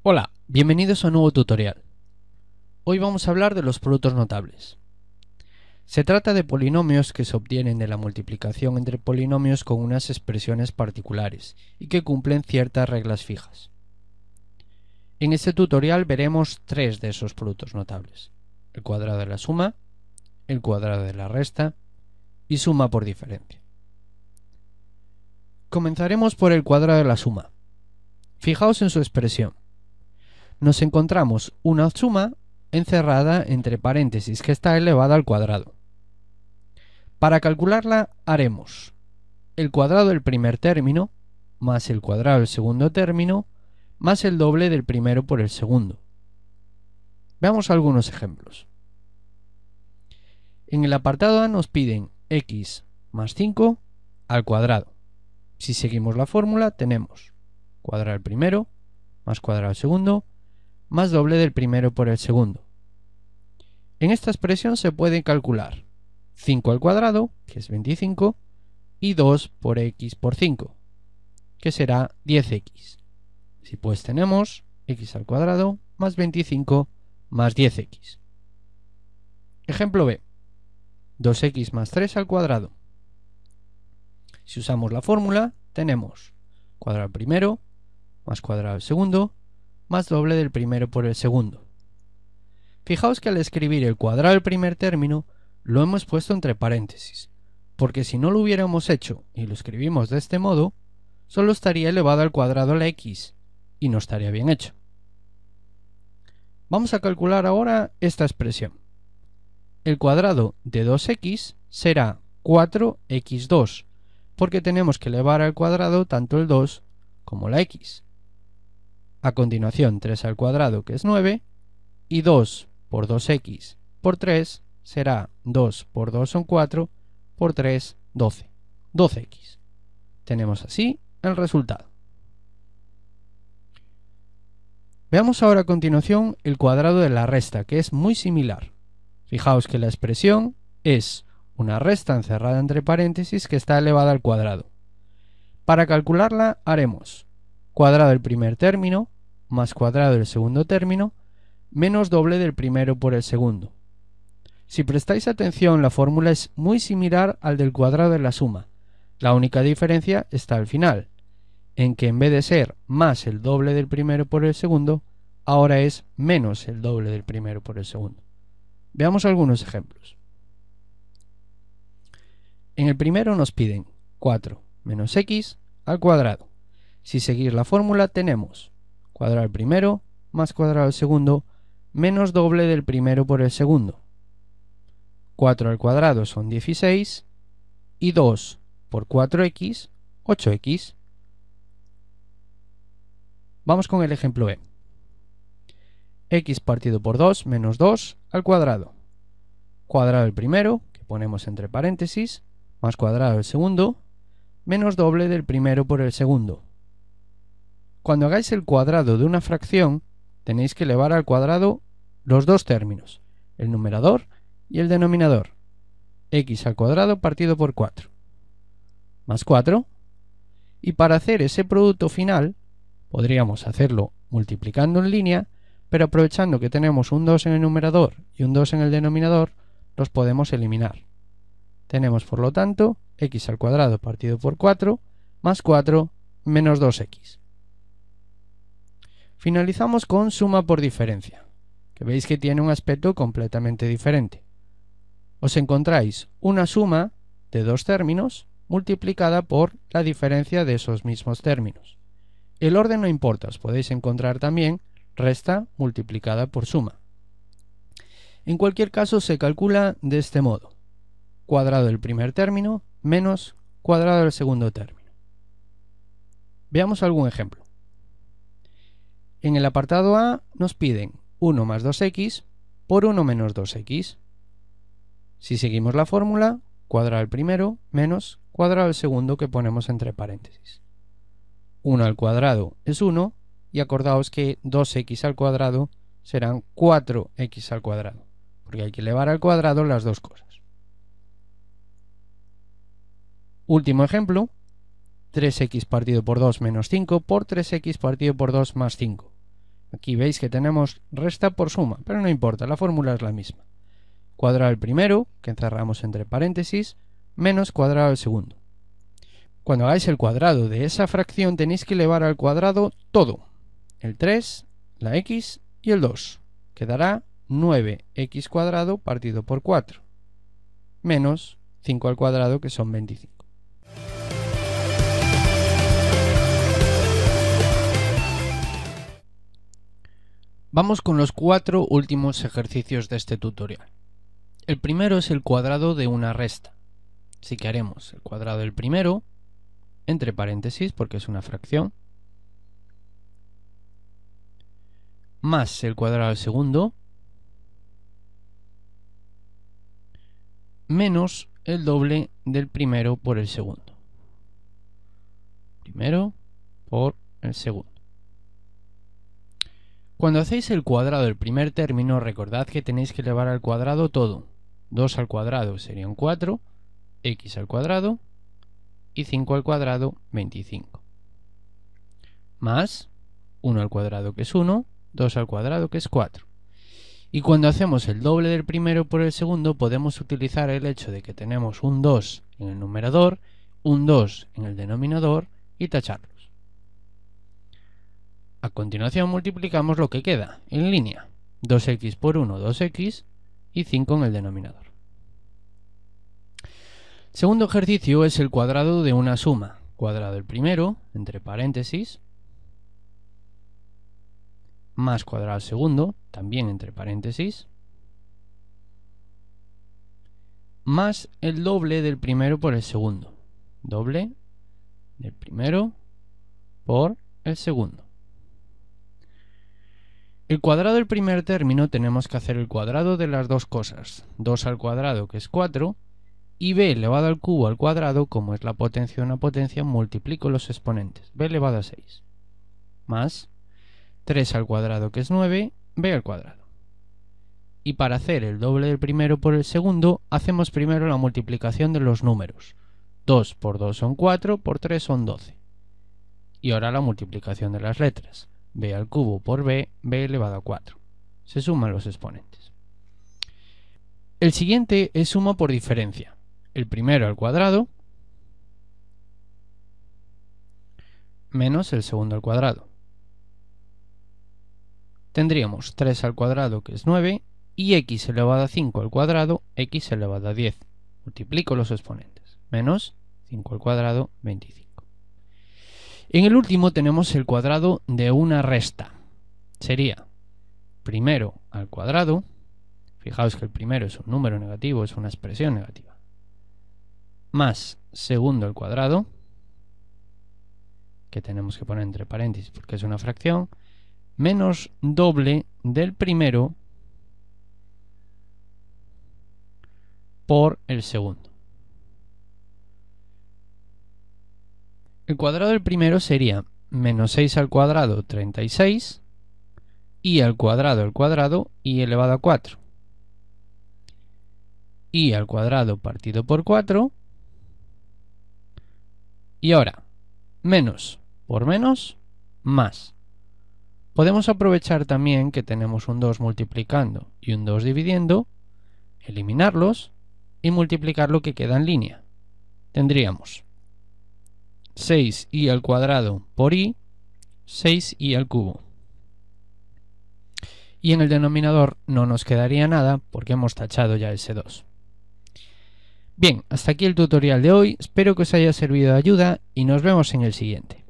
Hola, bienvenidos a un nuevo tutorial. Hoy vamos a hablar de los productos notables. Se trata de polinomios que se obtienen de la multiplicación entre polinomios con unas expresiones particulares y que cumplen ciertas reglas fijas. En este tutorial veremos tres de esos productos notables: el cuadrado de la suma, el cuadrado de la resta y suma por diferencia. Comenzaremos por el cuadrado de la suma. Fijaos en su expresión. Nos encontramos una suma encerrada entre paréntesis que está elevada al cuadrado. Para calcularla haremos el cuadrado del primer término más el cuadrado del segundo término más el doble del primero por el segundo. Veamos algunos ejemplos. En el apartado A nos piden x más 5 al cuadrado. Si seguimos la fórmula tenemos cuadrado del primero más cuadrado del segundo más doble del primero por el segundo. En esta expresión se puede calcular 5 al cuadrado, que es 25, y 2 por x por 5, que será 10x. Así pues tenemos x al cuadrado más 25 más 10x. Ejemplo B. 2x más 3 al cuadrado. Si usamos la fórmula, tenemos cuadrado primero más cuadrado del segundo más doble del primero por el segundo. Fijaos que al escribir el cuadrado del primer término lo hemos puesto entre paréntesis, porque si no lo hubiéramos hecho y lo escribimos de este modo, solo estaría elevado al cuadrado la x y no estaría bien hecho. Vamos a calcular ahora esta expresión. El cuadrado de 2x será 4x2, porque tenemos que elevar al cuadrado tanto el 2 como la x. A continuación 3 al cuadrado, que es 9, y 2 por 2x por 3 será 2 por 2 son 4, por 3, 12. 12x. Tenemos así el resultado. Veamos ahora a continuación el cuadrado de la resta, que es muy similar. Fijaos que la expresión es una resta encerrada entre paréntesis que está elevada al cuadrado. Para calcularla haremos cuadrado del primer término más cuadrado del segundo término menos doble del primero por el segundo. Si prestáis atención, la fórmula es muy similar al del cuadrado de la suma. La única diferencia está al final, en que en vez de ser más el doble del primero por el segundo, ahora es menos el doble del primero por el segundo. Veamos algunos ejemplos. En el primero nos piden 4 menos x al cuadrado. Si seguís la fórmula tenemos cuadrado del primero más cuadrado del segundo menos doble del primero por el segundo. 4 al cuadrado son 16 y 2 por 4x, 8x. Vamos con el ejemplo E. X partido por 2 menos 2 al cuadrado. Cuadrado del primero, que ponemos entre paréntesis, más cuadrado del segundo, menos doble del primero por el segundo. Cuando hagáis el cuadrado de una fracción, tenéis que elevar al cuadrado los dos términos, el numerador y el denominador. X al cuadrado partido por 4, más 4. Y para hacer ese producto final, podríamos hacerlo multiplicando en línea, pero aprovechando que tenemos un 2 en el numerador y un 2 en el denominador, los podemos eliminar. Tenemos, por lo tanto, x al cuadrado partido por 4, más 4, menos 2x. Finalizamos con suma por diferencia, que veis que tiene un aspecto completamente diferente. Os encontráis una suma de dos términos multiplicada por la diferencia de esos mismos términos. El orden no importa, os podéis encontrar también resta multiplicada por suma. En cualquier caso se calcula de este modo: cuadrado del primer término menos cuadrado del segundo término. Veamos algún ejemplo. En el apartado A nos piden 1 más 2x por 1 menos 2x. Si seguimos la fórmula, cuadrado del primero menos cuadrado del segundo, que ponemos entre paréntesis. 1 al cuadrado es 1, y acordaos que 2x al cuadrado serán 4x al cuadrado, porque hay que elevar al cuadrado las dos cosas. Último ejemplo, 3x partido por 2 menos 5 por 3x partido por 2 más 5. Aquí veis que tenemos resta por suma, pero no importa, la fórmula es la misma. Cuadrado el primero, que encerramos entre paréntesis, menos cuadrado el segundo. Cuando hagáis el cuadrado de esa fracción tenéis que elevar al cuadrado todo. El 3, la x y el 2. Quedará 9x cuadrado partido por 4. Menos 5 al cuadrado, que son 25. Vamos con los 4 últimos ejercicios de este tutorial. El primero es el cuadrado de una resta. Así que haremos el cuadrado del primero, entre paréntesis, porque es una fracción, más el cuadrado del segundo, menos el doble del primero por el segundo. Primero por el segundo. Cuando hacéis el cuadrado del primer término, recordad que tenéis que elevar al cuadrado todo. 2 al cuadrado serían 4, x al cuadrado, y 5 al cuadrado, 25. Más 1 al cuadrado, que es 1, 2 al cuadrado, que es 4. Y cuando hacemos el doble del primero por el segundo, podemos utilizar el hecho de que tenemos un 2 en el numerador, un 2 en el denominador, y tacharlos. A continuación multiplicamos lo que queda, en línea. 2x por 1, 2x, y 5 en el denominador. El segundo ejercicio es el cuadrado de una suma. Cuadrado del primero, entre paréntesis, más cuadrado del segundo, también entre paréntesis, más el doble del primero por el segundo. Doble del primero por el segundo. El cuadrado del primer término tenemos que hacer el cuadrado de las dos cosas. 2 al cuadrado, que es 4, y b elevado al cubo al cuadrado, como es la potencia de una potencia, multiplico los exponentes. B elevado a 6. Más 3 al cuadrado, que es 9, b al cuadrado. Y para hacer el doble del primero por el segundo, hacemos primero la multiplicación de los números. 2 por 2 son 4, por 3 son 12. Y ahora la multiplicación de las letras. B al cubo por b, b elevado a 4. Se suman los exponentes. El siguiente es suma por diferencia. El primero al cuadrado menos el segundo al cuadrado. Tendríamos 3 al cuadrado, que es 9, y x elevado a 5 al cuadrado, x elevado a 10. Multiplico los exponentes. Menos 5 al cuadrado, 25. En el último tenemos el cuadrado de una resta. Sería primero al cuadrado. Fijaos que el primero es un número negativo, es una expresión negativa. Más segundo al cuadrado, que tenemos que poner entre paréntesis porque es una fracción, menos doble del primero por el segundo. El cuadrado del primero sería menos 6 al cuadrado, 36, y al cuadrado, y elevado a 4. Y al cuadrado partido por 4. Y ahora, menos por menos, más. Podemos aprovechar también que tenemos un 2 multiplicando y un 2 dividiendo, eliminarlos y multiplicar lo que queda en línea. Tendríamos 6i al cuadrado por i, 6i al cubo. Y en el denominador no nos quedaría nada porque hemos tachado ya ese 2. Bien, hasta aquí el tutorial de hoy. Espero que os haya servido de ayuda y nos vemos en el siguiente.